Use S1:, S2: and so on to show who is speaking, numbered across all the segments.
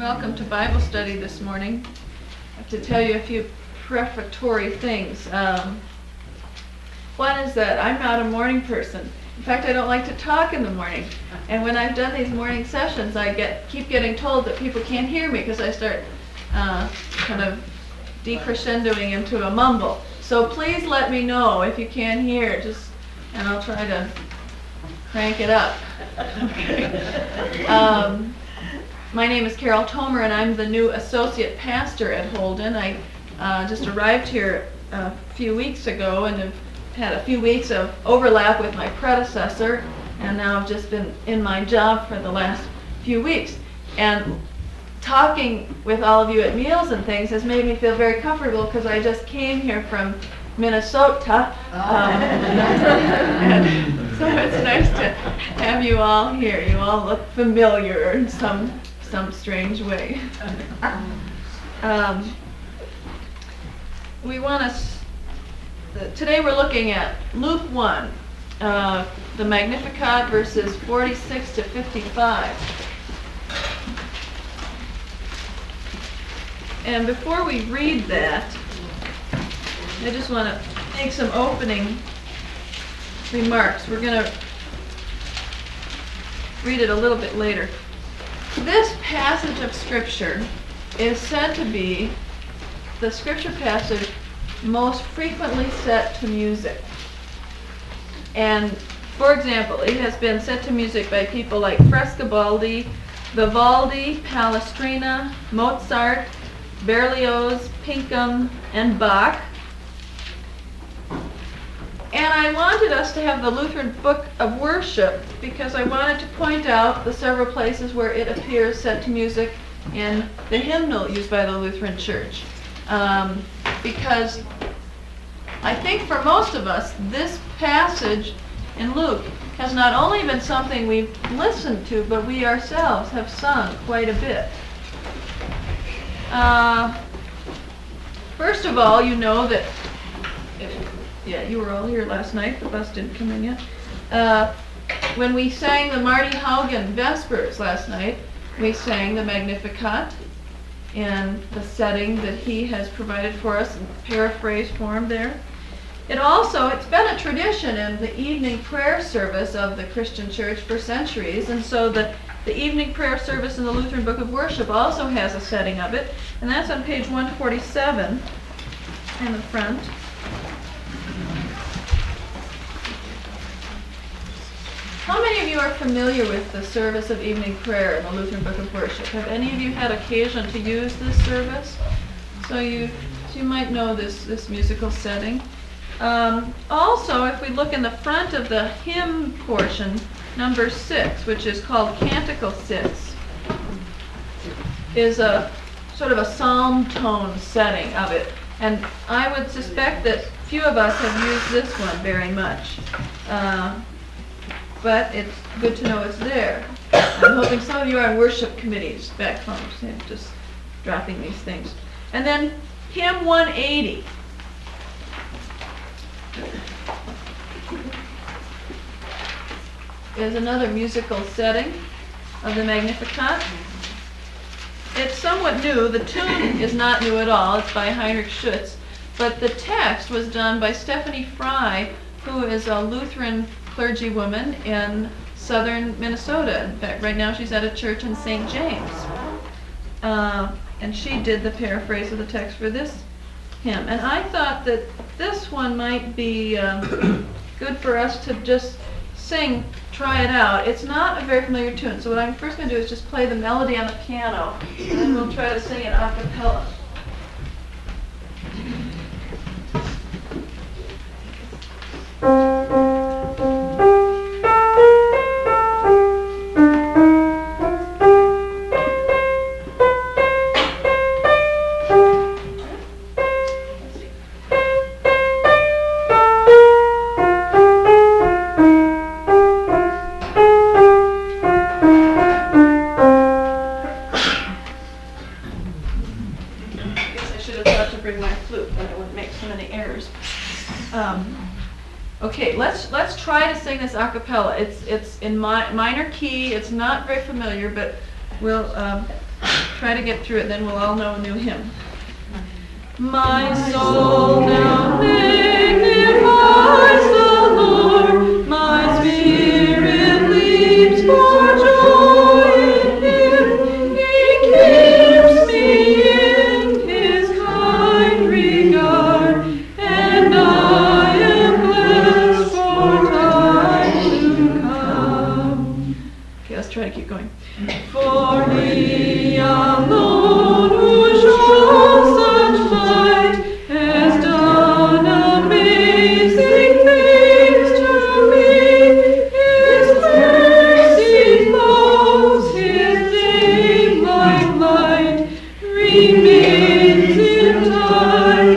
S1: Welcome to Bible study this morning. I have to tell you a few prefatory things. One is that I'm not a morning person. In fact, I don't like to talk in the morning. And when I've done these morning sessions, I keep getting told that people can't hear me because I start kind of decrescendoing into a mumble. So please let me know if you can't hear, and I'll try to crank it up. Okay. My name is Carol Tomer, and I'm the new associate pastor at Holden. I just arrived here a few weeks ago and have had a few weeks of overlap with my predecessor, and now I've just been in my job for the last few weeks. And talking with all of you at meals and things has made me feel very comfortable because I just came here from Minnesota. And so it's nice to have you all here. You all look familiar in some strange way. Today we're looking at Luke 1, the Magnificat, verses 46 to 55. And before we read that, I just want to make some opening remarks. We're going to read it a little bit later. This passage of Scripture is said to be the Scripture passage most frequently set to music. And, for example, it has been set to music by people like Frescobaldi, Vivaldi, Palestrina, Mozart, Berlioz, Pinkham, and Bach. And I wanted us to have the Lutheran Book of Worship because I wanted to point out the several places where it appears set to music in the hymnal used by the Lutheran Church. Because I think for most of us, this passage in Luke has not only been something we've listened to, but we ourselves have sung quite a bit. First of all, you know that you were all here last night. The bus didn't come in yet. When we sang the Marty Haugen Vespers last night, we sang the Magnificat in the setting that he has provided for us in paraphrase form there. It's been a tradition in the evening prayer service of the Christian Church for centuries, and so the evening prayer service in the Lutheran Book of Worship also has a setting of it, and that's on page 147 in the front. How many of you are familiar with the service of evening prayer in the Lutheran Book of Worship? Have any of you had occasion to use this service? So you might know this musical setting. Also, if we look in the front of the hymn portion, number 6, which is called Canticle 6, is a sort of a psalm tone setting of it. And I would suspect that few of us have used this one very much. But it's good to know it's there. I'm hoping some of you are on worship committees back home, so just dropping these things. And then hymn 180. Is another musical setting of the Magnificat. It's somewhat new. The tune is not new at all. It's by Heinrich Schütz. But the text was done by Stephanie Fry, who is a Lutheran clergywoman in southern Minnesota. In fact, right now she's at a church in St. James. And she did the paraphrase of the text for this hymn. And I thought that this one might be good for us to just sing, try it out. It's not a very familiar tune, so what I'm first going to do is just play the melody on the piano, and then we'll try to sing it a cappella. Okay, let's try to sing this a cappella. It's in minor key. It's not very familiar, but we'll try to get through it, then we'll all know a new hymn. My soul now magnifies the Lord, my spirit leaps for joy in Him. He keeps me in His kind regard, and I am blessed for time to come. Okay, let's try to keep going. For He alone who shows such light has done amazing things to me. His mercy flows, His name like light remains in time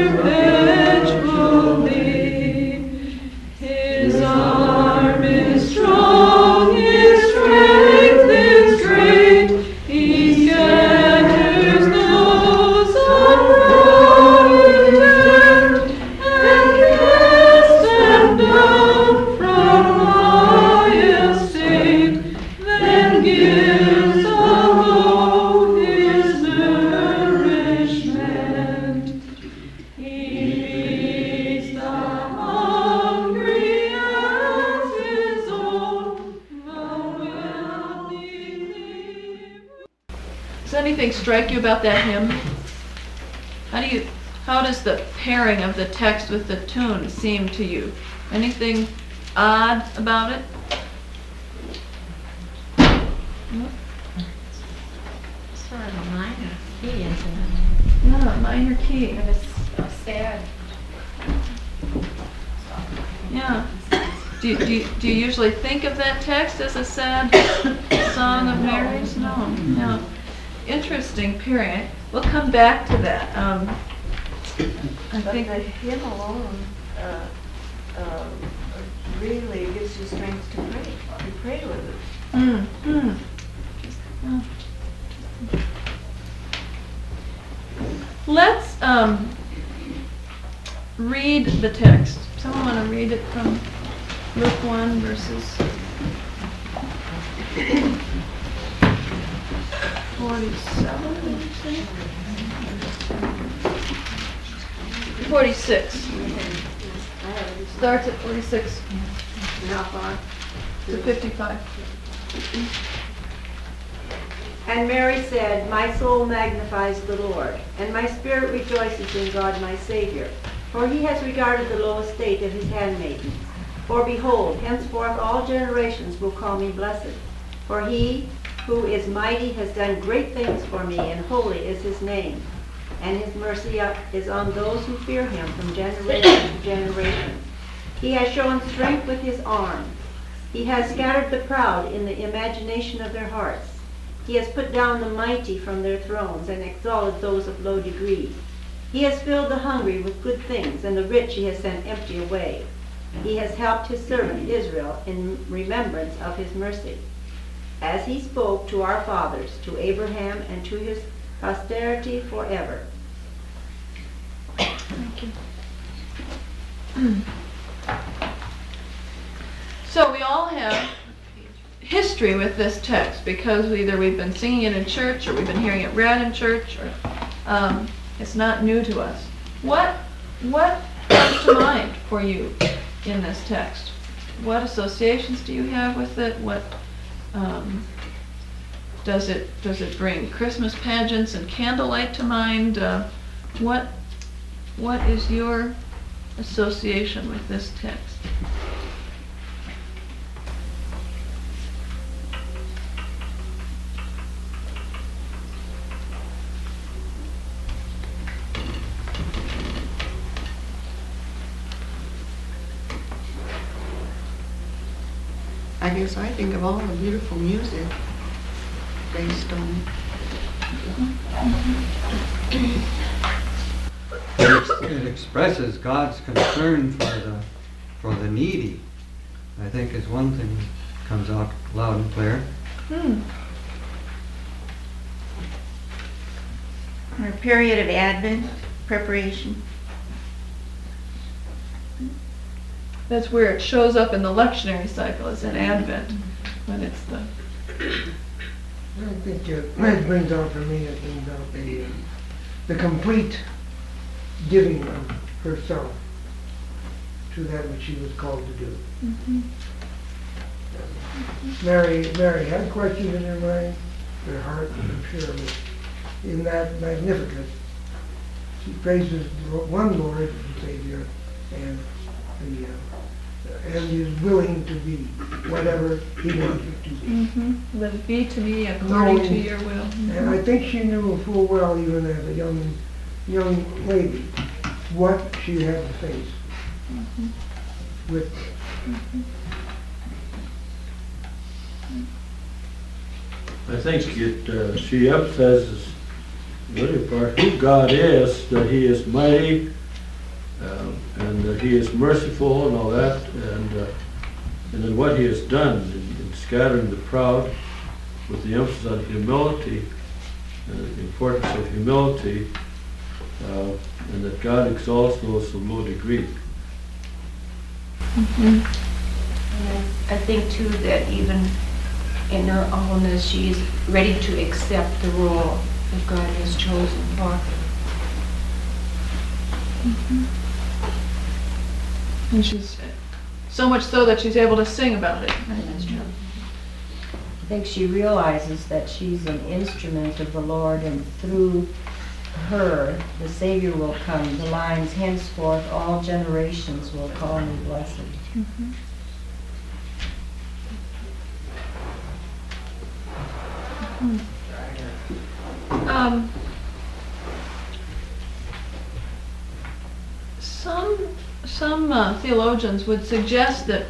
S1: perpetually. His arm is strong, His strength is great. He scatters those unrepentant and casts them down from high estate, then gives the low His nourishment. He feeds the hungry as His own, the wealthy. Does anything strike you about that hymn? How does the pairing of the text with the tune seem to you? Anything odd about it? No?
S2: Sort of a minor key, isn't it?
S1: Yeah, minor key.
S2: And it's sad.
S1: Yeah. Do you usually think of that text as a sad song of Mary's? No. No. Interesting period. We'll come back to that. I
S3: But
S1: think
S3: the hymn alone really gives you strength to pray. You pray with it.
S1: Let's read the text. Someone want to read it from Luke 1 verses 47, did you say? 46. Starts at 46
S3: How far?
S1: to 55.
S3: And Mary said, My soul magnifies the Lord, and my spirit rejoices in God my Savior. For He has regarded the low estate of His handmaiden. For behold, henceforth all generations will call me blessed. For He who is mighty has done great things for me, and holy is His name. And His mercy is on those who fear Him from generation to generation. He has shown strength with His arm. He has scattered the proud in the imagination of their hearts. He has put down the mighty from their thrones and exalted those of low degree. He has filled the hungry with good things, and the rich He has sent empty away. He has helped His servant Israel in remembrance of His mercy, as He spoke to our fathers, to Abraham, and to his posterity forever.
S1: Thank you. So we all have history with this text because either we've been singing it in church or we've been hearing it read in church, or it's not new to us. What comes to mind for you in this text? What associations do you have with it? What does it bring Christmas pageants and candlelight to mind? What is your association with this text?
S4: I guess I think of all the beautiful music based on
S5: It expresses God's concern for the needy. I think is one thing that comes out loud and clear.
S2: Or a period of Advent preparation.
S1: That's where it shows up in the lectionary cycle, is in Advent, when it's the
S6: I think that brings out for me, it brings out the complete giving of herself to that which she was called to do. Mary had questions in her mind, her heart, I'm sure, but in that Magnificat, she praises one Lord and Savior, and is willing to be whatever He wants it to be.
S1: Let it be to me according to your will.
S6: And I think she knew full well, even as a young lady, what she had to face with.
S7: I think she emphasizes really part who God is, that He is mighty, and that He is merciful and all that, and then what He has done in scattering the proud, with the emphasis on humility, the importance of humility, and that God exalts those of low degree.
S8: And I think too that even in her humbleness, she is ready to accept the role that God has chosen for her.
S1: And she's so much so that she's able to sing about it.
S8: That's true.
S9: I think she realizes that she's an instrument of the Lord, and through her, the Savior will come. The lines, henceforth, all generations will call me blessed.
S1: Some theologians would suggest that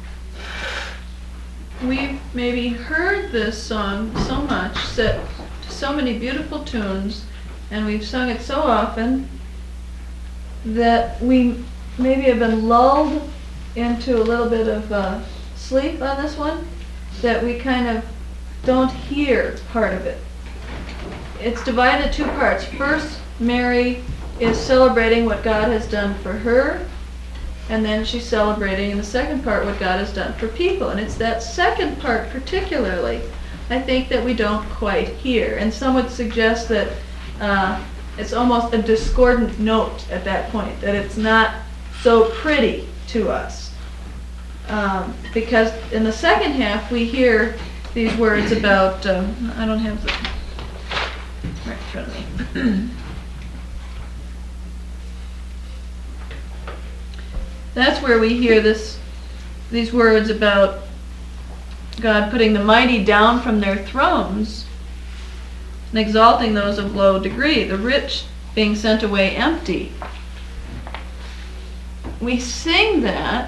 S1: we've maybe heard this song so much, set to so many beautiful tunes, and we've sung it so often that we maybe have been lulled into a little bit of sleep on this one, that we kind of don't hear part of it. It's divided into two parts. First, Mary is celebrating what God has done for her, and then she's celebrating in the second part what God has done for people. And it's that second part particularly, I think, that we don't quite hear. And some would suggest that it's almost a discordant note at that point, that it's not so pretty to us. Because in the second half we hear these words about, I don't have the right in front of me. That's where we hear these words about God putting the mighty down from their thrones and exalting those of low degree, the rich being sent away empty. We sing that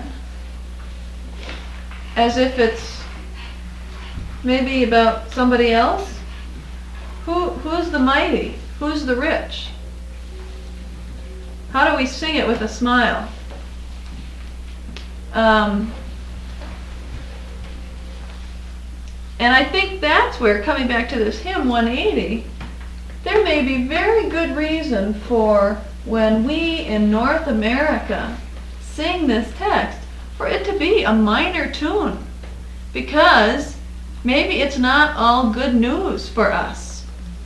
S1: as if it's maybe about somebody else. Who's the mighty? Who's the rich? How do we sing it with a smile? And I think that's where, coming back to this hymn 180, there may be very good reason for when we in North America sing this text, for it to be a minor tune, because maybe it's not all good news for us.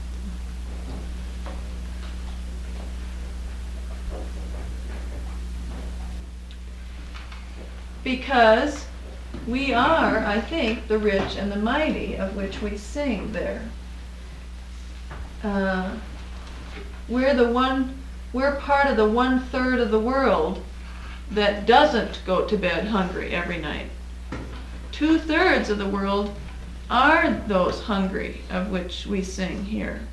S1: Because we are, I think, the rich and the mighty, of which we sing there. We're part of the 1/3 of the world that doesn't go to bed hungry every night. 2/3 of the world are those hungry of which we sing here.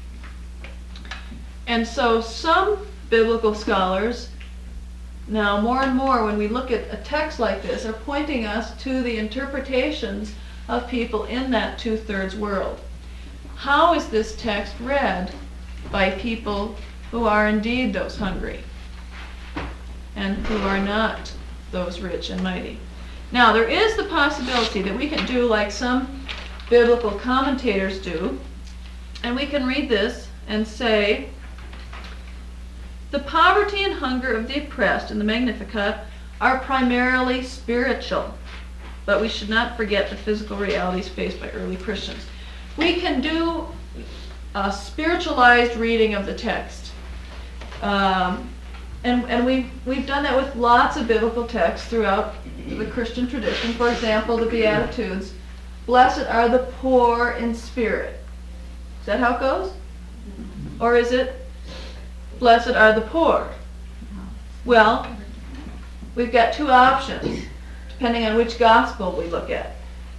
S1: And so some biblical scholars, now more and more when we look at a text like this, are pointing us to the interpretations of people in that 2/3 world. How is this text read by people who are indeed those hungry and who are not those rich and mighty? Now, there is the possibility that we can do like some biblical commentators do, and we can read this and say, the poverty and hunger of the oppressed in the Magnificat are primarily spiritual, but we should not forget the physical realities faced by early Christians. we can do a spiritualized reading of the text. And we've done that with lots of biblical texts throughout the Christian tradition. For example, the Beatitudes. Blessed are the poor in spirit. Is that how it goes? Or is it, blessed are the poor? Well, we've got two options, depending on which gospel we look at.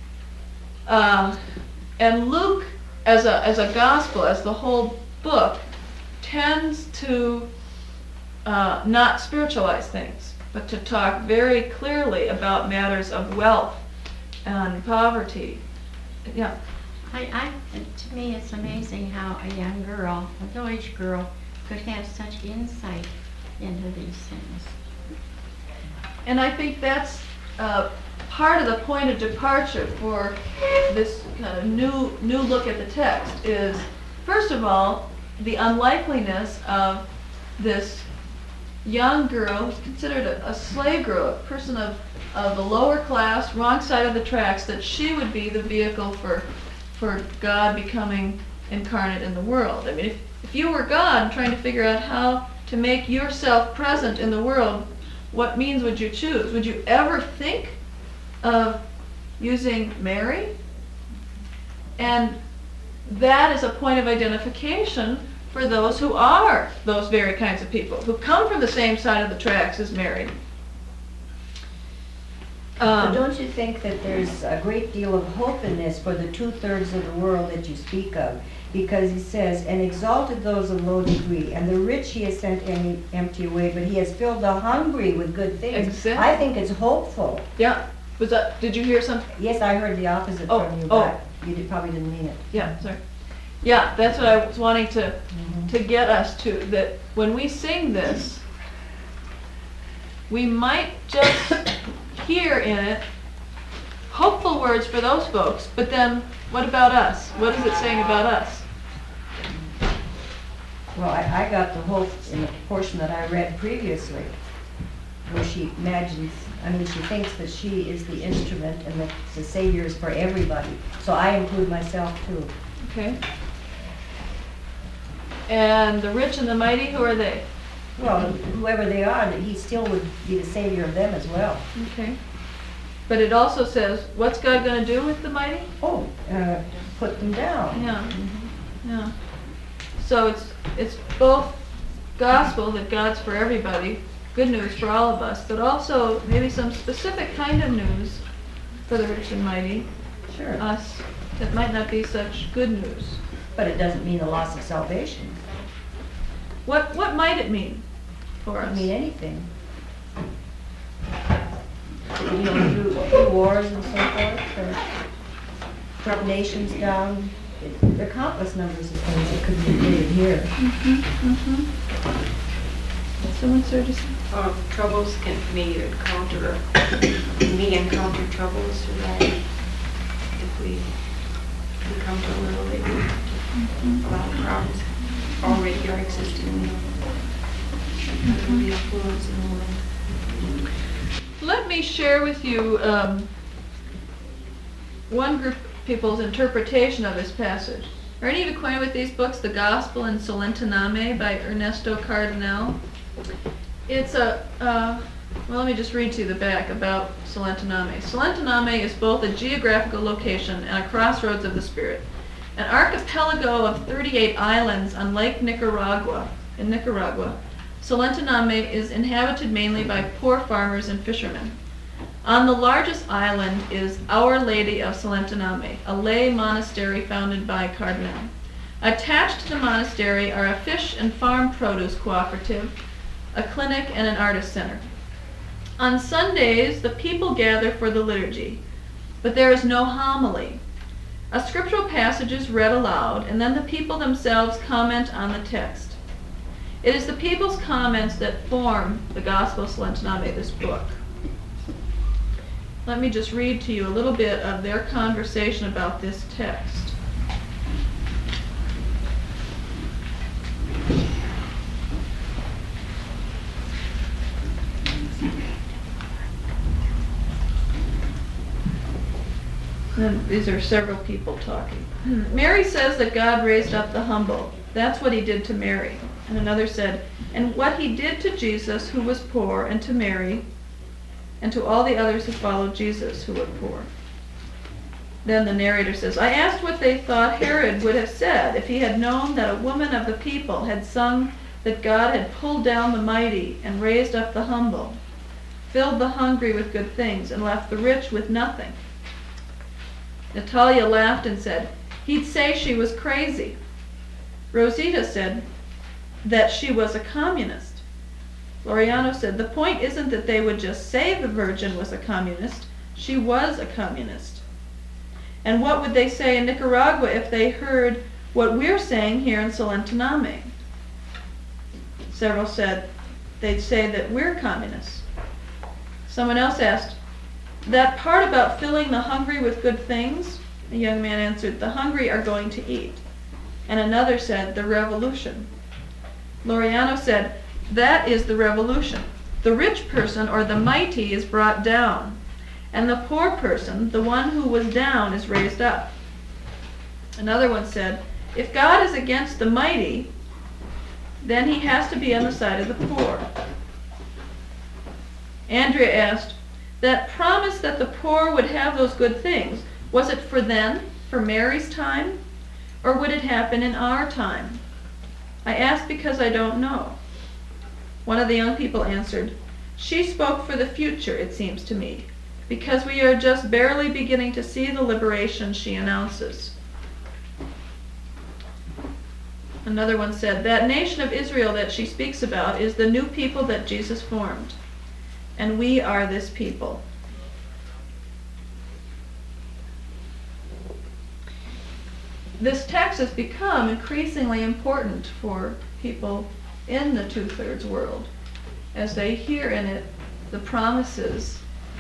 S1: And Luke, as a gospel, as the whole book, tends to not spiritualize things, but to talk very clearly about matters of wealth and poverty. Yeah.
S10: To me, it's amazing how a young girl, a village girl, could have such insight into these things.
S1: And I think that's part of the point of departure for this kind of new look at the text is, first of all, the unlikeliness of this young girl who's considered a slave girl, a person of the lower class, wrong side of the tracks, that she would be the vehicle for God becoming incarnate in the world. I mean, if you were God trying to figure out how to make yourself present in the world, what means would you choose? Would you ever think of using Mary? And that is a point of identification for those who are those very kinds of people, who come from the same side of the tracks as Mary.
S9: But don't you think that there's a great deal of hope in this for the 2/3 of the world that you speak of? Because he says, and exalted those of low degree, and the rich he has sent empty away, but he has filled the hungry with good things.
S1: Exactly.
S9: I think it's hopeful.
S1: Yeah. Did you hear something?
S9: Yes, I heard the opposite from you, but you probably didn't mean it.
S1: Yeah, sorry. Yeah, that's what I was wanting to get us to, that when we sing this, we might just hear in it hopeful words for those folks, but then what about us? What is it saying about us?
S9: Well, I got the hope in the portion that I read previously, where she she thinks that she is the instrument and that the Savior is for everybody. So I include myself too.
S1: Okay. And the rich and the mighty, who are they?
S9: Well, whoever they are, that he still would be the Savior of them as well.
S1: Okay. But it also says, what's God going to do with the mighty?
S9: Put them down.
S1: Yeah. Yeah. So it's both gospel that God's for everybody, good news for all of us, but also maybe some specific kind of news for the rich and mighty,
S9: Sure.
S1: us, that might not be such good news.
S9: But it doesn't mean the loss of salvation.
S1: What might it mean for
S9: It
S1: us?
S9: doesn't mean anything. Through wars and so forth, or struck nations down. There are countless numbers of things that could be included here.
S1: Someone started to say?
S8: Troubles can may encounter troubles through that if we come to a world that a lot of problems already are existing in the world. There will be influence in the world.
S1: Let me share with you one group of people's interpretation of this passage. Are any of you acquainted with these books, The Gospel and Solentiname by Ernesto Cardenal? It's well, let me just read to you the back about Solentiname. Solentiname is both a geographical location and a crossroads of the spirit. An archipelago of 38 islands on Lake Nicaragua, in Nicaragua, Solentiname is inhabited mainly by poor farmers and fishermen. On the largest island is Our Lady of Solentiname, a lay monastery founded by Cardinal. Attached to the monastery are a fish and farm produce cooperative, a clinic, and an artist center. On Sundays, the people gather for the liturgy, but there is no homily. A scriptural passage is read aloud, and then the people themselves comment on the text. It is the people's comments that form the Gospel of Solentiname, this book. Let me just read to you a little bit of their conversation about this text. And these are several people talking. Mary says that God raised up the humble. That's what he did to Mary. And another said, and what he did to Jesus who was poor, and to Mary, and to all the others who followed Jesus who were poor. Then the narrator says, I asked what they thought Herod would have said if he had known that a woman of the people had sung that God had pulled down the mighty and raised up the humble, filled the hungry with good things, and left the rich with nothing. Natalia laughed and said, he'd say she was crazy. Rosita said that she was a communist. Loriano said, the point isn't that they would just say the Virgin was a communist. She was a communist. And what would they say in Nicaragua if they heard what we're saying here in Solentiname? Several said they'd say that we're communists. Someone else asked, that part about filling the hungry with good things? A young man answered, the hungry are going to eat. And another said, the revolution. Loriano said, that is the revolution. The rich person or the mighty is brought down, and the poor person, the one who was down, is raised up. Another one said, if God is against the mighty, then he has to be on the side of the poor. Andrea asked, that promise that the poor would have those good things, was it for then, for Mary's time, or would it happen in our time? I asked because I don't know. One of the young people answered, she spoke for the future, it seems to me, because we are just barely beginning to see the liberation she announces. Another one said, that nation of Israel that she speaks about is the new people that Jesus formed, and we are this people. This text has become increasingly important for people in the two-thirds world as they hear in it the promises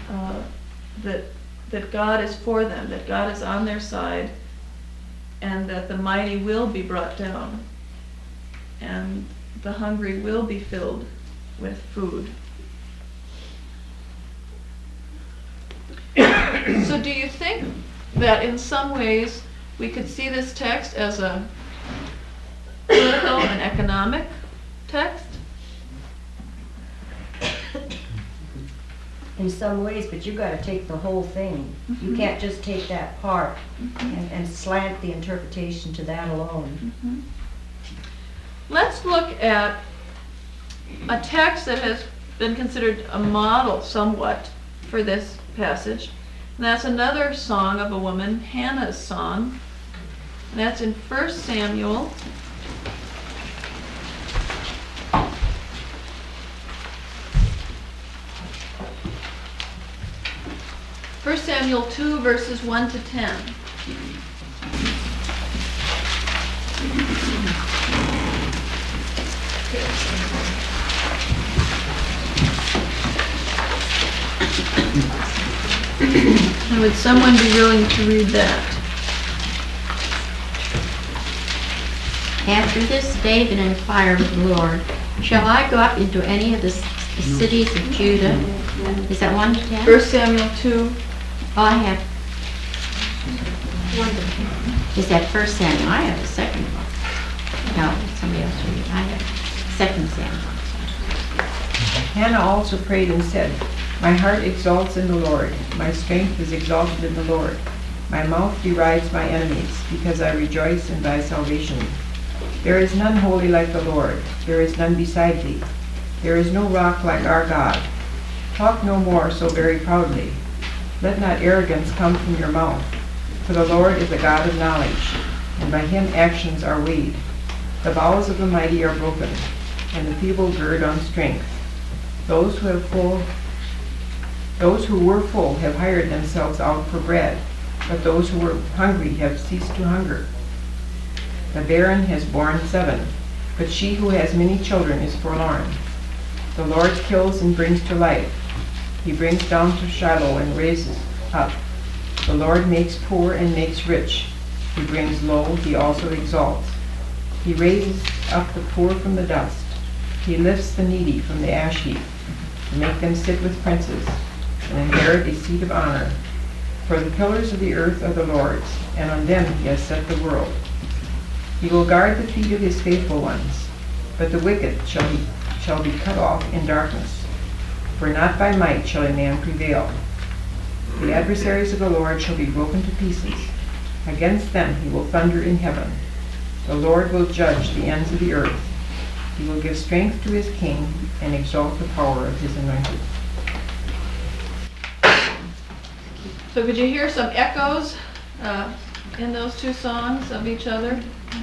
S1: that God is for them, that God is on their side, and that the mighty will be brought down, and the hungry will be filled with food. So do you think that in some ways we could see this text as a political and economic text?
S9: In some ways, but you gotta take the whole thing. You can't just take that part and slant the interpretation to that alone.
S1: Let's look at a text that has been considered a model somewhat for this passage. And that's another song of a woman, Hannah's song. And that's in 1 Samuel. First Samuel 2, verses 1 to 10. And would someone be willing to read that?
S10: After this, David inquired of the Lord, shall I go up into any of the cities of Judah? Is that 1 to 10?
S1: 1 Samuel 2.
S10: Oh, I have 1 to 10. Is that 1 Samuel? I have the second one. No, somebody else read it. I have 2 Samuel.
S11: Hannah also prayed and said, my heart exalts in the Lord. My strength is exalted in the Lord. My mouth derides my enemies, because I rejoice in thy salvation. There is none holy like the Lord. There is none beside thee. There is no rock like our God. Talk no more so very proudly. Let not arrogance come from your mouth. For the Lord is a God of knowledge, and by him actions are weighed. The bowels of the mighty are broken, and the feeble gird on strength. Those who were full have hired themselves out for bread, but those who were hungry have ceased to hunger. The barren has borne 7, but she who has many children is forlorn. The Lord kills and brings to life. He brings down to Shiloh and raises up. The Lord makes poor and makes rich. He brings low, he also exalts. He raises up the poor from the dust. He lifts the needy from the ash heap, to make them sit with princes and inherit a seat of honor. For the pillars of the earth are the Lord's, and on them he has set the world. He will guard the feet of his faithful ones, but the wicked shall be cut off in darkness. For not by might shall a man prevail. The adversaries of the Lord shall be broken to pieces. Against them he will thunder in heaven. The Lord will judge the ends of the earth. He will give strength to his king and exalt the power of his anointed.
S1: So could you hear some echoes in those two songs of each other?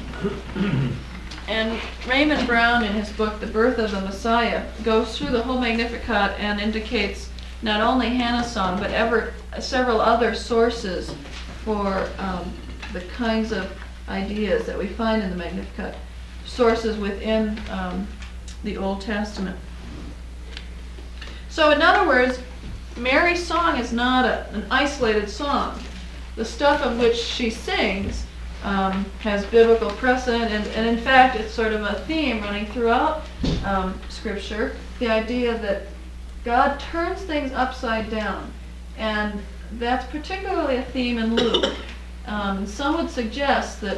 S1: And Raymond Brown, in his book, The Birth of the Messiah, goes through the whole Magnificat and indicates not only Hannah's song, but several other sources for the kinds of ideas that we find in the Magnificat, sources within the Old Testament. So in other words, Mary's song is not an isolated song. The stuff of which she sings has biblical precedent, and in fact it's sort of a theme running throughout Scripture, the idea that God turns things upside down, and that's particularly a theme in Luke. Some would suggest that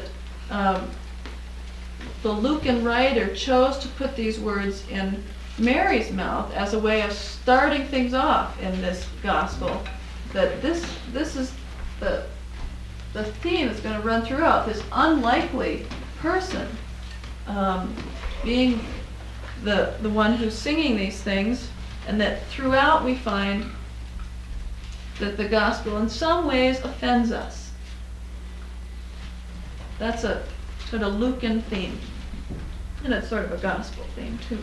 S1: the Lucan writer chose to put these words in Mary's mouth as a way of starting things off in this gospel, that this is the theme that's going to run throughout, this unlikely person being the one who's singing these things, and that throughout we find that the gospel in some ways offends us. That's a sort of Lucan theme, and it's sort of a gospel theme too.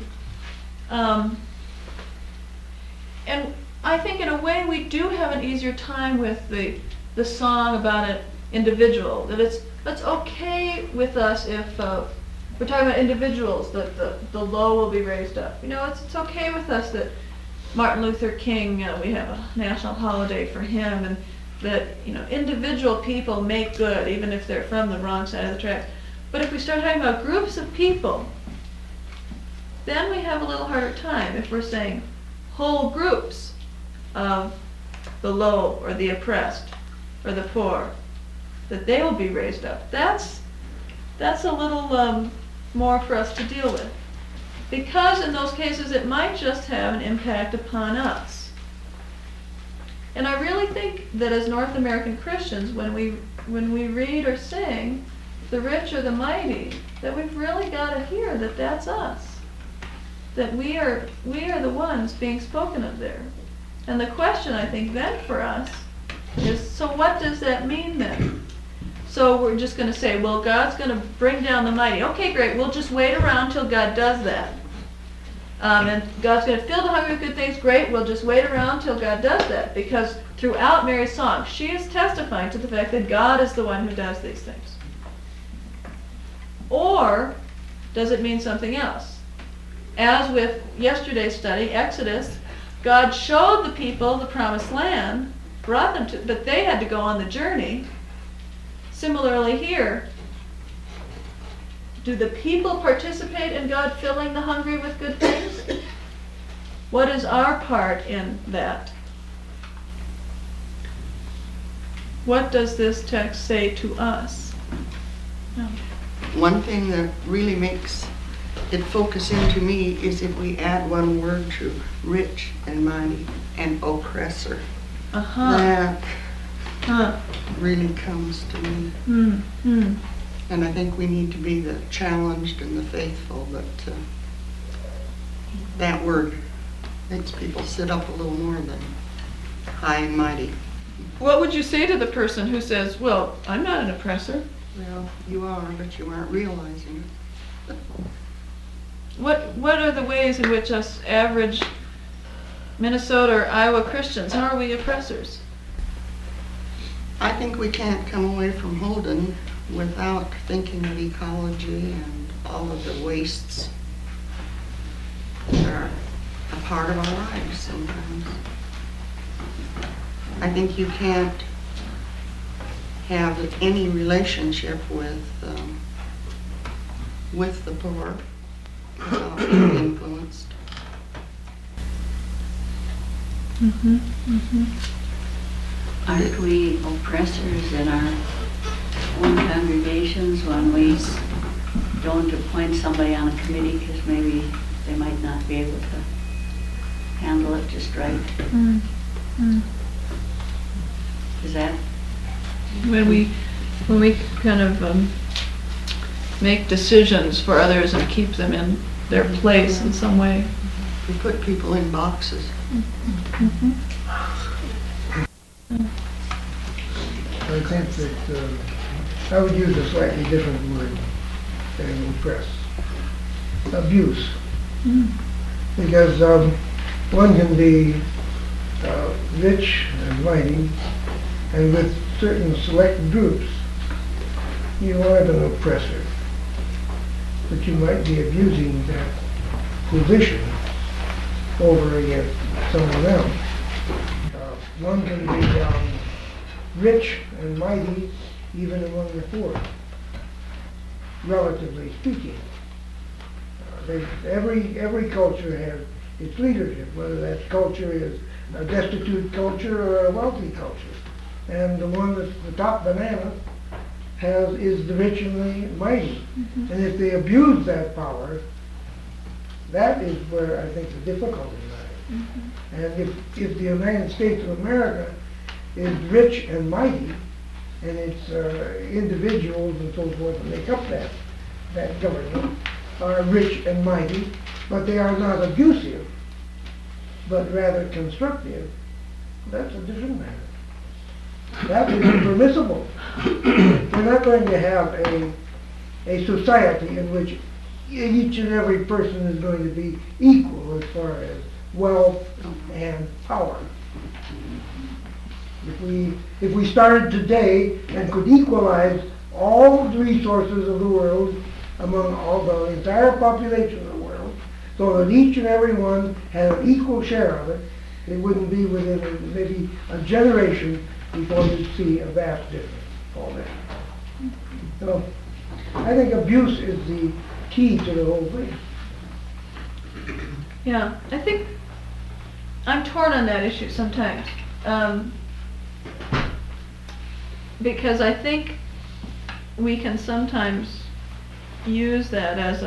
S1: And I think in a way we do have an easier time with the song about an individual, that it's okay with us if we're talking about individuals, that the low will be raised up. You know, it's okay with us that Martin Luther King, we have a national holiday for him, and that, you know, individual people make good even if they're from the wrong side of the tracks. But if we start talking about groups of people, then we have a little harder time if we're saying whole groups of the low or the oppressed or the poor, that they will be raised up. That's a little more for us to deal with, because in those cases it might just have an impact upon us. And I really think that as North American Christians, when we read or sing the rich or the mighty, that we've really got to hear that that's us, that we are the ones being spoken of there. And the question, I think, then for us is, so what does that mean then? So we're just going to say, well, God's going to bring down the mighty. Okay, great, we'll just wait around till God does that. And God's going to fill the hungry with good things. Great, we'll just wait around till God does that. Because throughout Mary's song, she is testifying to the fact that God is the one who does these things. Or does it mean something else? As with yesterday's study, Exodus, God showed the people the promised land, brought them to, but they had to go on the journey. Similarly here, do the people participate in God filling the hungry with good things? What is our part in that? What does this text say to us? No.
S4: One thing that really makes it focus into me is if we add one word to rich and mighty and oppressor. That really comes to me. And I think we need to be the challenged and the faithful, but that word makes people sit up a little more than high and mighty.
S1: What would you say to the person who says, well, I'm not an oppressor?
S4: Well, you are, but you aren't realizing it.
S1: What are the ways in which us average Minnesota or Iowa Christians, how are we oppressors?
S4: I think we can't come away from Holden without thinking of ecology and all of the wastes that are a part of our lives sometimes. I think you can't have any relationship with the poor without being influenced.
S12: aren't we oppressors in our own congregations when we don't appoint somebody on a committee because maybe they might not be able to handle it just right? Is that?
S1: When we kind of make decisions for others and keep them in their place in some way.
S4: We put people in boxes.
S6: I think that I would use a slightly different word than oppress. Abuse. Because one can be rich and mighty, and with certain select groups, you aren't an oppressor. But you might be abusing that position over against someone else. One can be rich and mighty even among the poor, relatively speaking. Every culture has its leadership, whether that culture is a destitute culture or a wealthy culture. And the one that's the top banana is the rich and the mighty. And if they abuse that power, that is where I think the difficulty lies. And if the United States of America is rich and mighty, and its individuals and so forth that make up that government are rich and mighty, but they are not abusive, but rather constructive, that's a different matter. That is permissible. We're not going to have a society in which each and every person is going to be equal as far as wealth and power. If we started today and could equalize all the resources of the world among all the entire population of the world, so that each and every one had an equal share of it, it wouldn't be within maybe a generation before you'd see a vast difference already. So I think abuse is the key to the whole thing.
S1: Yeah, I think I'm torn on that issue sometimes. Because I think we can sometimes use that as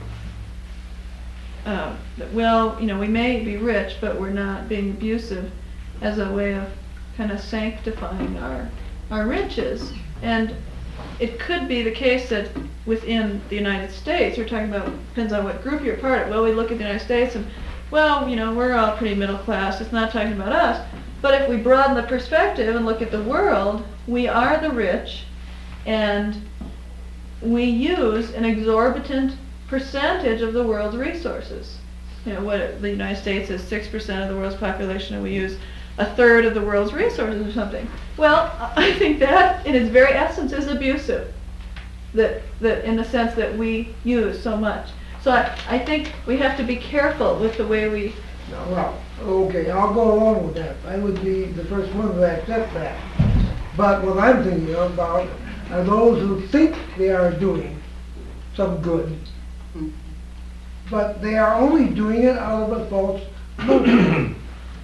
S1: well, we may be rich, but we're not being abusive, as a way of kind of sanctifying our riches. And it could be the case that within the United States, we're talking about, depends on what group you're part of. Well, we look at the United States and, well, we're all pretty middle class. It's not talking about us. But if we broaden the perspective and look at the world, we are the rich, and we use an exorbitant percentage of the world's resources. What the United States is 6% of the world's population, and we use a third of the world's resources or something. Well, I think that, in its very essence, is abusive. That in the sense that we use so much. So I think we have to be careful with the way we.
S6: Well, okay, I'll go along with that. I would be the first one to accept that. But what I'm thinking about are those who think they are doing some good, but they are only doing it out of a false motive.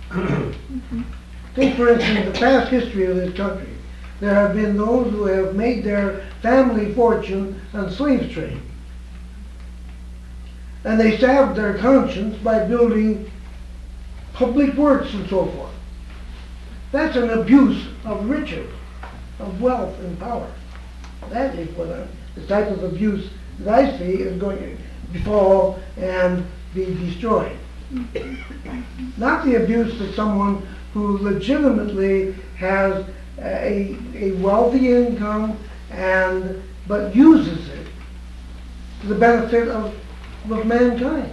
S6: Take, for instance, the past history of this country. There have been those who have made their family fortune on slave trade. And they salved their conscience by building public works and so forth. That's an abuse of riches, of wealth and power. That is what the type of abuse that I see is going to befall and be destroyed. Not the abuse that someone who legitimately has a wealthy income but uses it to the benefit of mankind.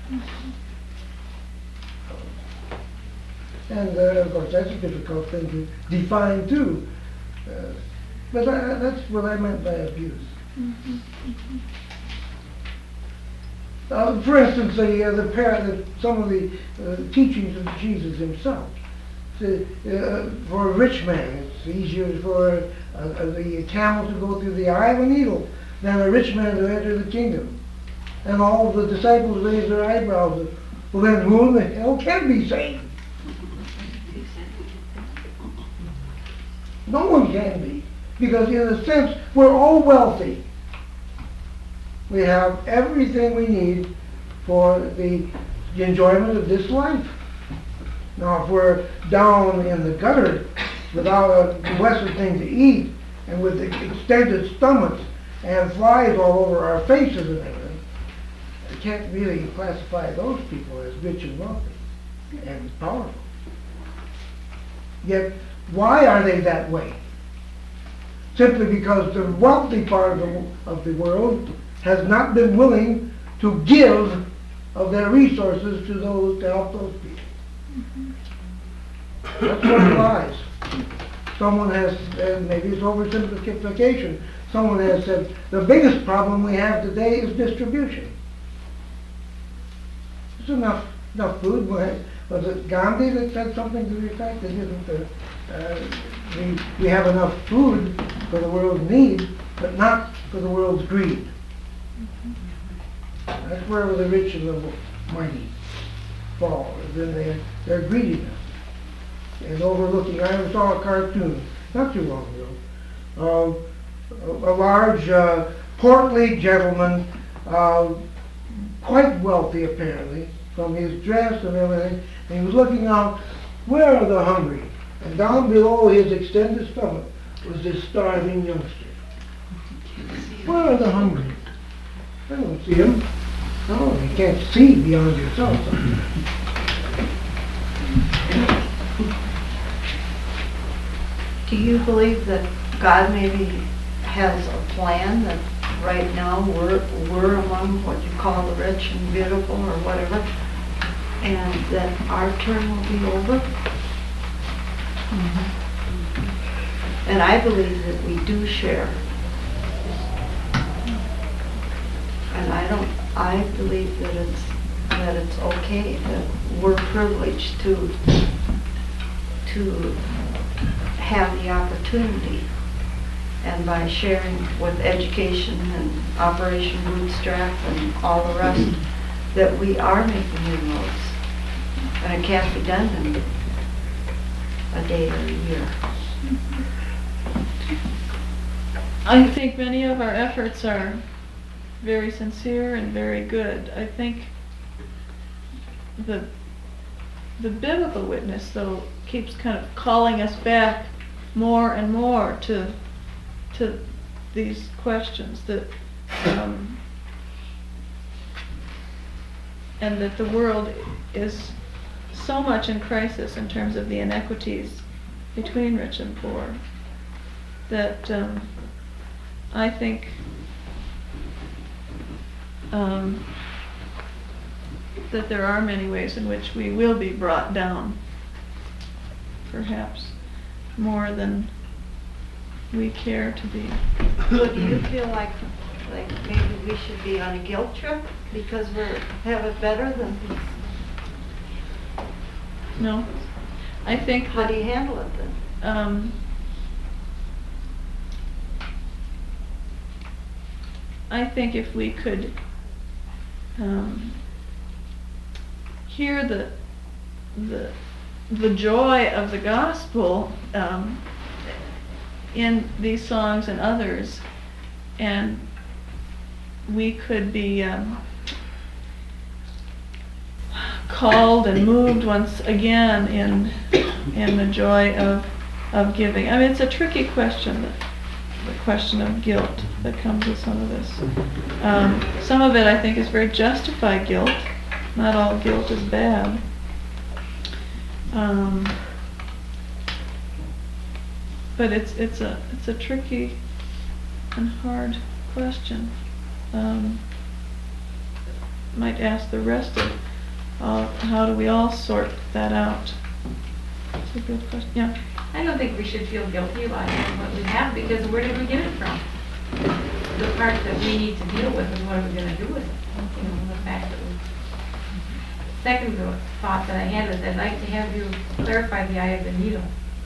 S6: And of course that's a difficult thing to define too. But that's what I meant by abuse. For instance, some of the teachings of Jesus himself. For a rich man, it's easier for the camel to go through the eye of a needle than a rich man to enter the kingdom. And all the disciples raised their eyebrows. Well, then who in the hell can be saved? No one can be. Because in a sense, we're all wealthy. We have everything we need for the enjoyment of this life. Now, if we're down in the gutter without a blessed thing to eat, and with extended stomachs and flies all over our faces and everything, I can't really classify those people as rich and wealthy and powerful. Yet, why are they that way? Simply because the wealthy part of the world has not been willing to give of their resources to those to help those people. That's what it lies. Someone has, and maybe it's oversimplification, someone has said the biggest problem we have today is distribution. There's enough food. Was it Gandhi that said something to the effect that we have enough food for the world's need, but not for the world's greed. That's where the rich and the mighty fall, is in their greediness. And overlooking, I saw a cartoon not too long ago, a large, portly gentleman, quite wealthy apparently, from his dress and everything, and he was looking out, where are the hungry? And down below his extended stomach was this starving youngster. Where are the hungry? I don't see him. No, you can't see beyond yourself.
S3: Do you believe that God maybe has a plan that right now we're among what you call the rich and beautiful or whatever, and that our turn will be over? And I believe that we do share. And I believe that it's okay, that we're privileged to have the opportunity, and by sharing with education and Operation Bootstrap and all the rest, that we are making inroads. And it can't be done in a day or a year.
S1: I think many of our efforts are very sincere and very good. I think the biblical witness, though, keeps kind of calling us back more and more to these questions, that and that the world is so much in crisis in terms of the inequities between rich and poor, that I think that there are many ways in which we will be brought down, perhaps more than we care to be.
S3: So do you feel like maybe we should be on a guilt trip because we have it better than?
S1: No, I think.
S3: How do you handle it then?
S1: I think if we could hear the joy of the gospel in these songs and others, and we could be called and moved once again in the joy of giving. I mean, it's a tricky question, the question of guilt that comes with some of this. Some of it, I think, is very justified guilt. Not all guilt is bad. But it's a tricky and hard question. Might ask the rest of how do we all sort that out? It's a good question. Yeah.
S8: I don't think we should feel guilty about having what we have, because where did we get it from? The part that we need to deal with is what are we going to do with it? You know, the fact that second thought that I had is I'd like to have you clarify the eye of the needle.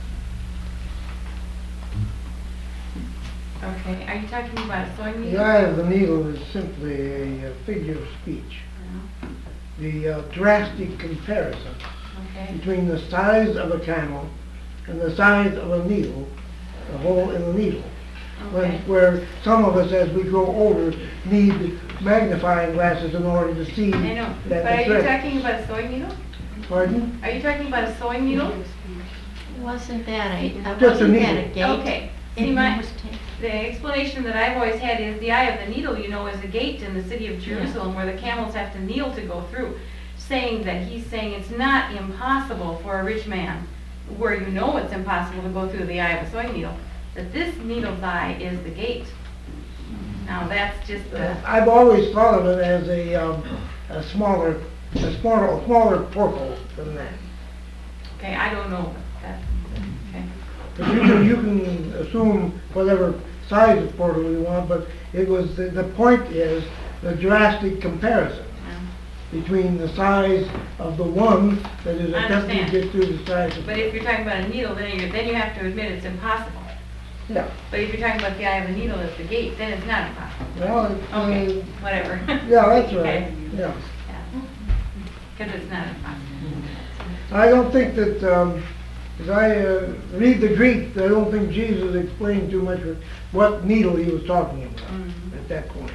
S8: Okay, are you talking about a sewing needle?
S6: The eye of the needle is simply a figure of speech. The drastic comparison between the size of a camel and the size of a needle a hole in the needle.
S3: Okay.
S6: Where some of us, as we grow older, need magnifying glasses in order to see
S3: I know,
S6: that
S3: but are
S6: the
S3: you
S6: thread.
S3: talking about a sewing needle?
S6: Pardon?
S3: Are you talking about a sewing needle?
S10: It wasn't that a
S6: Just a
S10: wasn't that a
S6: needle.
S10: gate?
S3: Okay,
S10: It
S3: see, my,
S10: was ta-
S3: the explanation that I've always had is the eye of the needle, you know, is a gate in the city of Jerusalem where the camels have to kneel to go through. Saying that he's saying it's not impossible for a rich man, where you know it's impossible to go through the eye of a sewing needle, that this needle's eye is the gate. Now, that's just the,
S6: I've always thought of it as a smaller portal than that.
S3: okay, I don't know, that's, okay.
S6: But you can assume whatever size of portal you want, but it was, the point is the drastic comparison between the size of the one that is
S3: I
S6: attempting to
S3: understand.
S6: get through the size of.
S3: But if you're talking about a needle, then you have to admit it's impossible.
S6: Yeah,
S3: But if you're talking about the eye of a needle as the gate, then it's not impossible.
S6: well,
S3: Okay, whatever.
S6: yeah, that's right,
S3: Okay.
S6: yeah.
S3: Because it's not impossible.
S6: I don't think that, as I read the Greek, I don't think Jesus explained too much of what needle he was talking about at that point.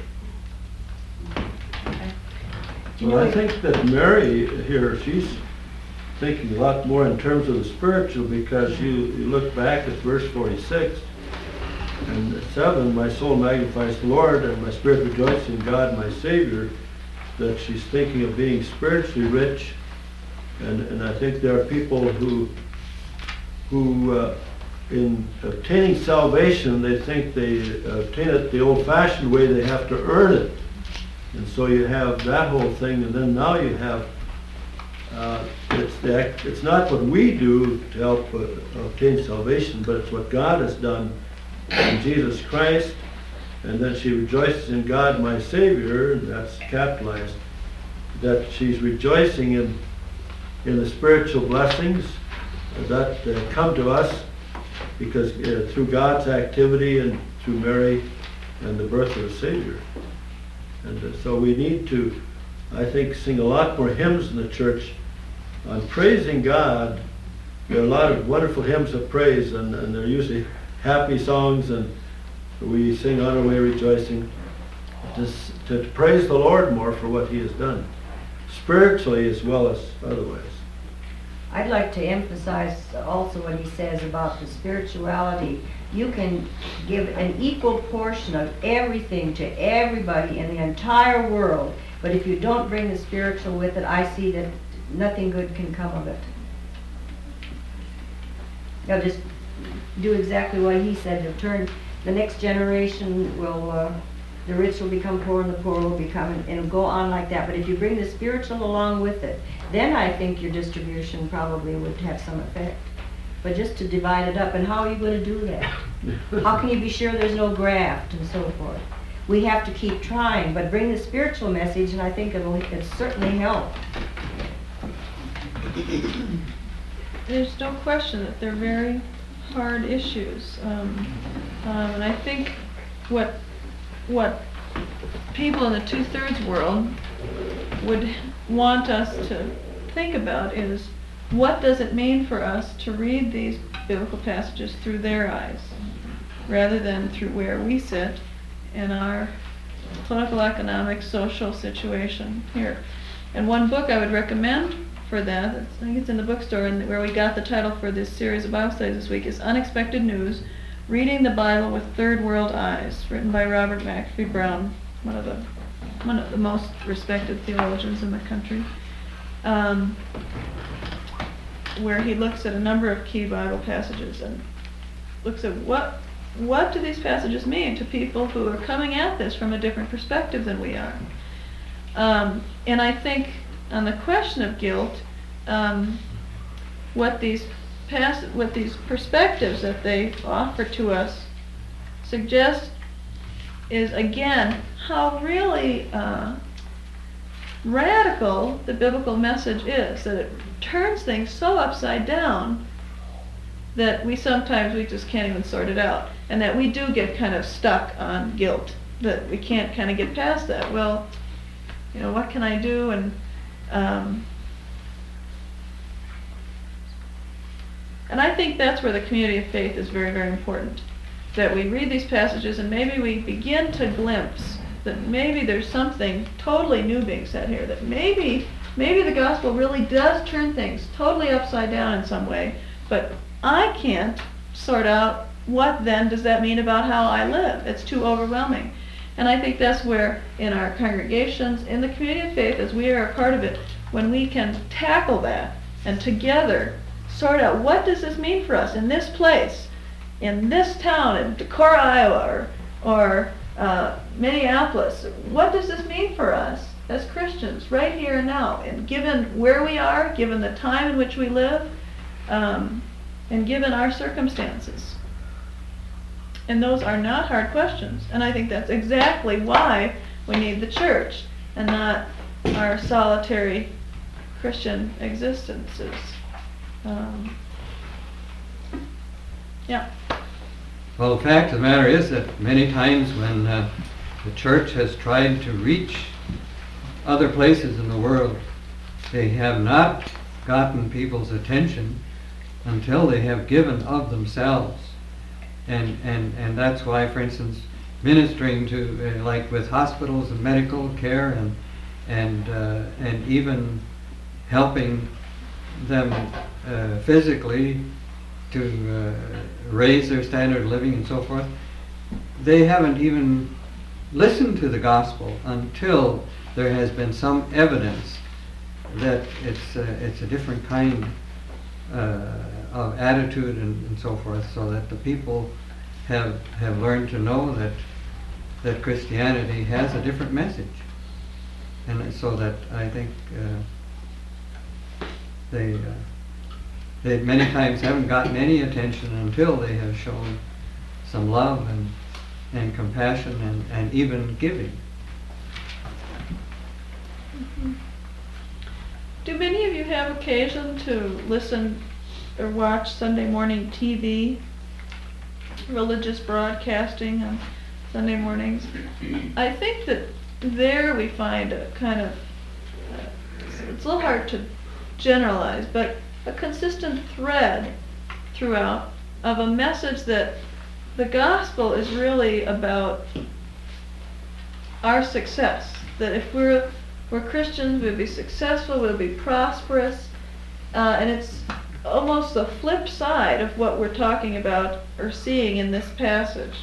S7: Well, I think that Mary here, she's thinking a lot more in terms of the spiritual, because you look back at verse 46 and 7, my soul magnifies the Lord and my spirit rejoices in God my Savior, that she's thinking of being spiritually rich. And I think there are people who in obtaining salvation, they think they obtain it the old-fashioned way, they have to earn it. And so you have that whole thing, and then now you have, it's not what we do to help obtain salvation, but it's what God has done in Jesus Christ. And then she rejoices in God my Savior, and that's capitalized, that she's rejoicing in the spiritual blessings that come to us because through God's activity and through Mary and the birth of the Savior. And so we need to, I think, sing a lot more hymns in the church on praising God. There are a lot of wonderful hymns of praise, and they're usually happy songs, and we sing on our way rejoicing, to praise the Lord more for what He has done, spiritually as well as otherwise.
S9: I'd like to emphasize also what he says about the spirituality. You can give an equal portion of everything to everybody in the entire world, but if you don't bring the spiritual with it, I see that nothing good can come of it. You'll just do exactly what he said. You'll turn, the next generation will, the rich will become poor and the poor will become, and it'll go on like that. But if you bring the spiritual along with it, then I think your distribution probably would have some effect. But just to divide it up, and how are you going to do that? How can you be sure there's no graft and so forth? We have to keep trying, but bring the spiritual message, and I think it'll certainly help.
S1: There's no question that they're very hard issues. And I think what people in the two-thirds world would want us to think about is, what does it mean for us to read these biblical passages through their eyes, rather than through where we sit in our political, economic, social situation here. And one book I would recommend for that, I think it's in the bookstore, and where we got the title for this series of Bible studies this week, is Unexpected News, Reading the Bible with Third World Eyes, written by Robert McAfee Brown, one of the most respected theologians in the country, where he looks at a number of key Bible passages and looks at what do these passages mean to people who are coming at this from a different perspective than we are. And I think on the question of guilt, what these perspectives that they offer to us suggest is, again, how really radical the biblical message is, that it turns things so upside down that we just can't even sort it out, and that we do get kind of stuck on guilt, that we can't kind of get past that. Well, what can I do? And And I think that's where the community of faith is very, very important. That we read these passages and maybe we begin to glimpse that maybe there's something totally new being said here, that maybe the gospel really does turn things totally upside down in some way, but I can't sort out what then does that mean about how I live. It's too overwhelming. And I think that's where in our congregations, in the community of faith, as we are a part of it, when we can tackle that and together sort out what does this mean for us in this place, in this town, in Decorah, Iowa, or Minneapolis. What does this mean for us as Christians right here and now? And given where we are, given the time in which we live, and given our circumstances. And those are not hard questions. And I think that's exactly why we need the church and not our solitary Christian existences. Yeah.
S5: Well, the fact of the matter is that many times when the church has tried to reach other places in the world, they have not gotten people's attention until they have given of themselves. And that's why, for instance, ministering to, like with hospitals and medical care and even helping them physically to raise their standard of living and so forth, they haven't even listened to the gospel until there has been some evidence that it's a different kind of attitude and so forth, so that the people have learned to know that Christianity has a different message, and so that I think they many times haven't gotten any attention until they have shown some love and compassion and even giving.
S1: Mm-hmm. Do many of you have occasion to listen or watch Sunday morning TV, religious broadcasting on Sunday mornings? I think that there we find a kind of, it's a little hard to generalize, but a consistent thread throughout of a message that the gospel is really about our success. That if we're Christians, we'll be successful, we'll be prosperous, and it's almost the flip side of what we're talking about or seeing in this passage.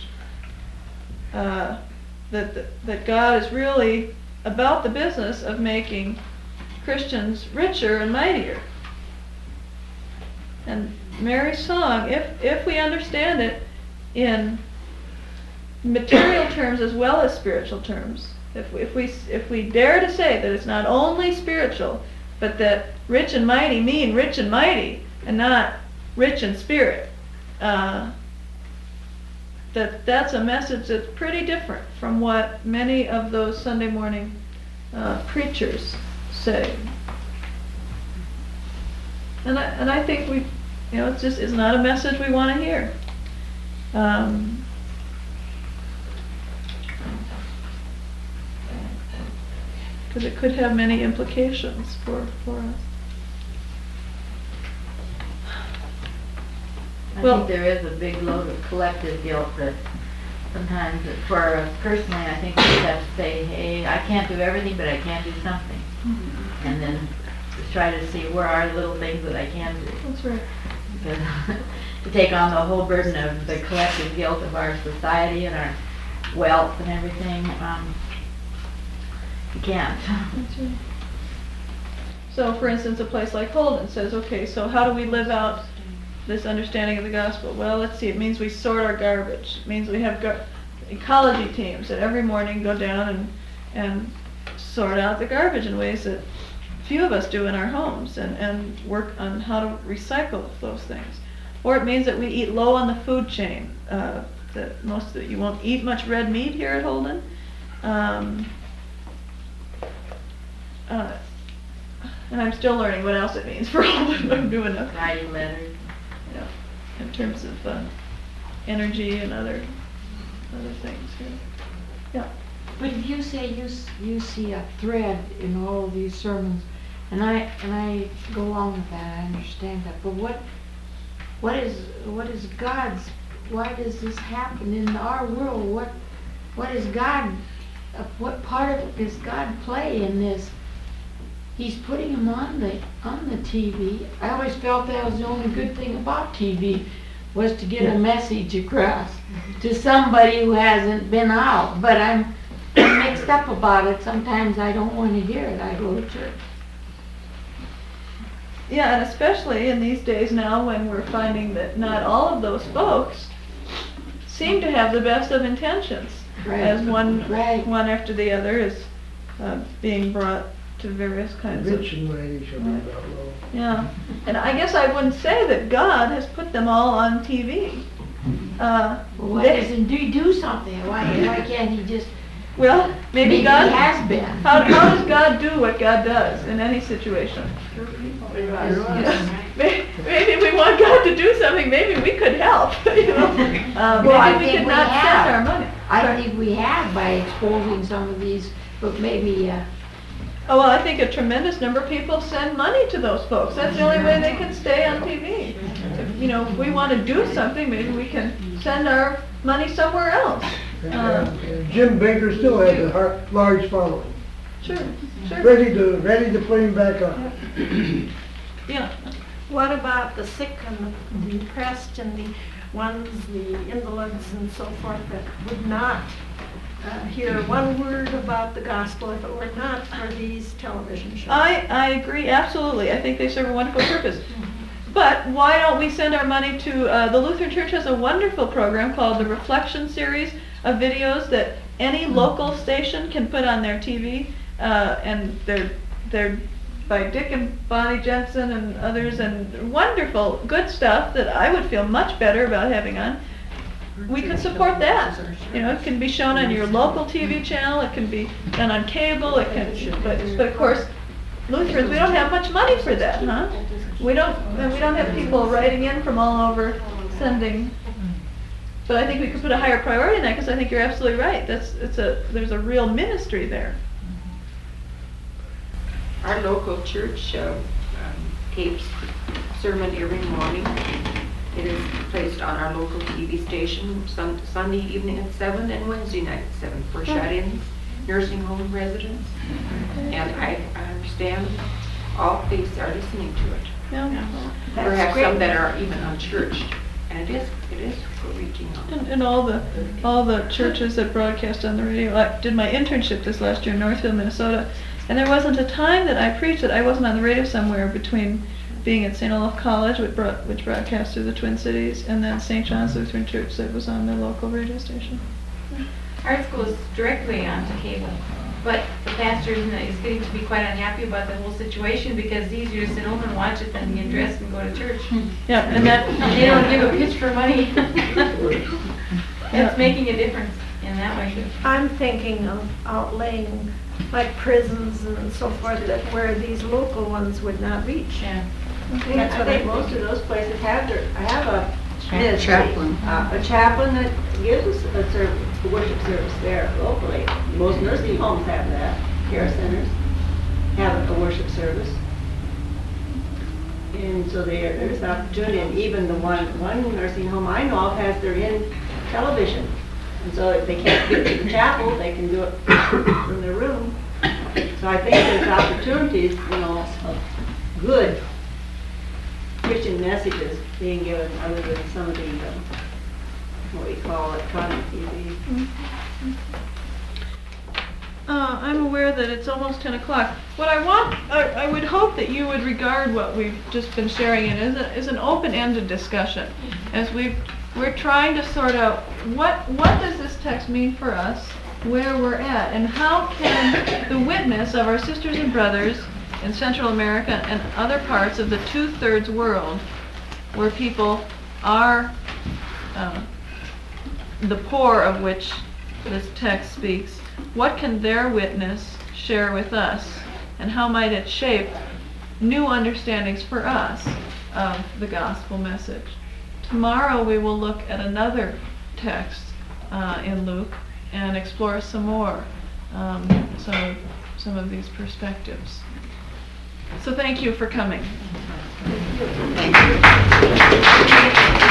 S1: That God is really about the business of making Christians richer and mightier. And Mary's song, if we understand it in material terms as well as spiritual terms, if we dare to say that it's not only spiritual, but that rich and mighty mean rich and mighty and not rich in spirit, that's a message that's pretty different from what many of those Sunday morning preachers say. And I think it's not a message we want to hear. Because it could have many implications for us.
S2: I think there is a big load of collective guilt that sometimes, for us personally, I think we have to say, hey, I can't do everything, but I can do something. Mm-hmm. And then try to see where are the little things that I can do.
S1: That's right.
S2: Because to take on the whole burden of the collective guilt of our society and our wealth and everything, you can't.
S1: That's right. So, for instance, a place like Holden says, okay, so how do we live out this understanding of the gospel? Well, let's see, it means we sort our garbage. It means we have ecology teams that every morning go down and sort out the garbage in ways that few of us do in our homes, and work on how to recycle those things. Or it means that we eat low on the food chain. That you won't eat much red meat here at Holden. And I'm still learning what else it means for Holden. I'm doing enough.
S2: Writing letters.
S1: Yeah, in terms of energy and other things here. Yeah.
S13: But if you say you see a thread in all of these sermons, and I go along with that, I understand that. But what is God's, why does this happen in our world? What is God, what part of it does God play in this? He's putting them on the TV. I always felt that was the only good thing about TV, was to get a message across to somebody who hasn't been out. But I'm mixed up about it. Sometimes I don't want to hear it. I go to church.
S1: Yeah, and especially in these days now when we're finding that not all of those folks seem to have the best of intentions, as one after the other is being brought to various kinds of...
S6: Rich and mighty shall be brought low.
S1: Yeah, and I guess I wouldn't say that God has put them all on TV.
S13: Why doesn't he do something? Why can't he just...
S1: Well, maybe God
S13: he has been.
S1: How does God do what God does in any situation? Maybe we want God to do something. Maybe we could help. You know? Maybe we could not spend our money.
S13: I think we have by exposing some of these, but maybe.
S1: Oh well, I think a tremendous number of people send money to those folks. That's the only way they can stay on TV. If we want to do something, maybe we can send our money somewhere else.
S6: Jim Baker still has a large following.
S1: Sure.
S6: Ready to put him back on.
S1: Yeah.
S14: What about the sick and the depressed and the ones, the invalids and so forth that would not hear one word about the gospel if it were not for these television shows?
S1: I agree, absolutely. I think they serve a wonderful purpose. But why don't we send our money to, the Lutheran Church has a wonderful program called the Reflection Series of videos that any local station can put on their TV, and they're by Dick and Bonnie Jensen and others, and wonderful, good stuff that I would feel much better about having on. We could support that. It can be shown on your local TV channel, it can be done on cable, but of course, Lutherans, we don't have much money for that, huh? We don't have people writing in from all over sending. But I think we could put a higher priority on that, because I think you're absolutely right. There's a real ministry there.
S8: Our local church tapes sermon every morning. It is placed on our local TV station Sunday evening at 7 and Wednesday night at 7 for shut-ins, nursing home residents. And I understand all faiths are listening to it.
S1: Yeah.
S8: Perhaps some that are even unchurched. And it is for reaching out.
S1: And all the churches that broadcast on the radio. I did my internship this last year in Northfield, Minnesota, and there wasn't a time that I preached that I wasn't on the radio somewhere between being at St. Olaf College, which broadcast through the Twin Cities, and then St. John's Lutheran Church that was on the local radio station.
S15: Our school is directly onto cable, but the pastor is getting to be quite unhappy about the whole situation, because it's easier to sit home and watch it than to get dressed and go to church.
S1: Yeah, and
S15: they don't give a pitch for money. It's making a difference in that way.
S14: I'm thinking of outlaying like prisons and so forth where these local ones would not reach.
S15: Yeah.
S3: I think most of those places have a
S4: chaplain.
S3: A chaplain that gives us a worship service there locally. Most nursing homes have that. Care centers have a worship service. And so there's opportunity, and even the one nursing home I know of has their in television. And so if they can't get to the chapel, they can do it from their room. So I think there's opportunities, of good Christian messages being given other than some of the, what we call electronic TV.
S1: I'm aware that it's almost 10 o'clock. What I would hope that you would regard what we've just been sharing as an open-ended discussion, as we're trying to sort out what does this text mean for us, where we're at, and how can the witness of our sisters and brothers in Central America and other parts of the 2/3 world where people are the poor of which this text speaks, what can their witness share with us, and how might it shape new understandings for us of the gospel message? Tomorrow we will look at another text in Luke and explore some more some of these perspectives. So thank you for coming.
S4: Thank you.